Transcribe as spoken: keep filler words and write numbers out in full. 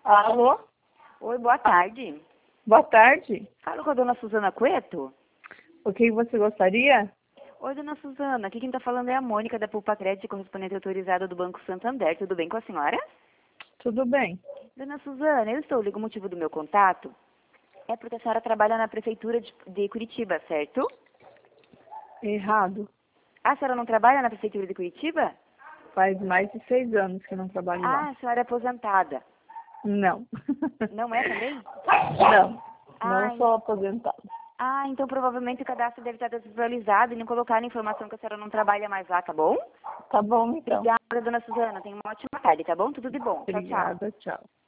Alô? Oi, boa tarde. Boa tarde. Falo com a dona Suzana Cueto. O que você gostaria? Oi, dona Suzana. Aqui quem está falando é a Mônica da Pulpa Crédito, correspondente autorizada do Banco Santander. Tudo bem com a senhora? Tudo bem. Dona Suzana, eu estou ligando o motivo do meu contato. É porque a senhora trabalha na Prefeitura de, de Curitiba, certo? Errado. A senhora não trabalha na Prefeitura de Curitiba? Faz mais de seis anos que não trabalho Ah, lá. a senhora é aposentada. Não. Não é também? Não. Ah, Não sou aposentada. ah, então provavelmente o cadastro deve estar desatualizado e não colocaram a informação que a senhora não trabalha mais lá, tá bom? Tá bom, então. Obrigada, dona Suzana. Tenha uma ótima tarde, tá bom? Tudo de bom. Tchau, tchau. Obrigada, tchau.